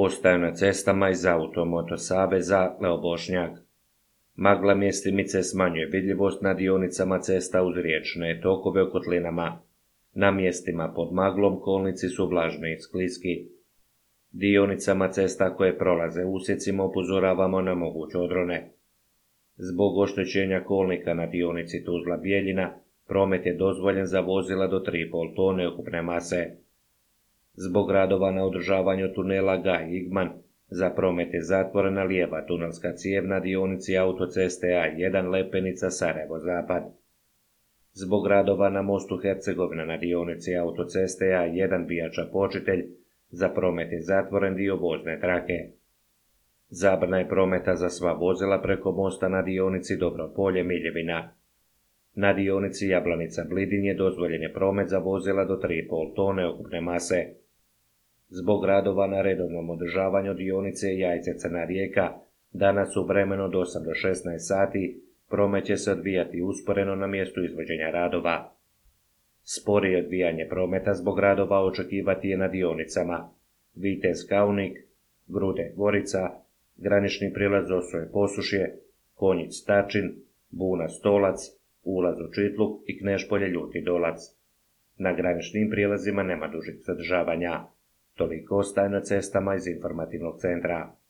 Ostaju na cestama iz Automoto saveza Leo Bošnjak. Magla mjestimice smanjuje vidljivost na dionicama cesta uz riječne tokove u kotlinama. Na mjestima pod maglom kolnici su vlažni i skliski. Dionicama cesta koje prolaze usjecima upozoravamo na moguće odrone. Zbog oštećenja kolnika na dionici Tuzla-Bijeljina, promet je dozvoljen za vozila do 3,5 tone ukupne mase. Zbog radova na održavanju tunela Gaj-Igman, za promet je zatvorena lijeva tunelska cijev na dionici autoceste A1 Lepenica-Sarajevo-Zapad. Zbog radova na mostu Hercegovina na dionici autoceste A1 Bijača-Počitelj, za promet je zatvoren dio vozne trake. Zabrana je prometa za sva vozila preko mosta na dionici Dobro-Polje-Miljevina. Na dionici Jablanica-Blidin je dozvoljen je promet za vozila do 3,5 tone ukupne mase. Zbog radova na redovnom održavanju dionice Jajce-Crna Rijeka, danas u vremenu od 8 do 16 sati, promet će se odvijati usporeno na mjestu izvođenja radova. Sporije odvijanje prometa zbog radova očekivati je na dionicama Vitez-Kaunik, Grude-Gorica, granični prilaz Osoje-Posušje, Konjic-Tačin, Buna-Stolac, ulaz u Čitluk i Knešpolje-Ljuti Dolac. Na graničnim prijelazima nema dužih zadržavanja. Toliko ostaje na cestama iz informativnog centra.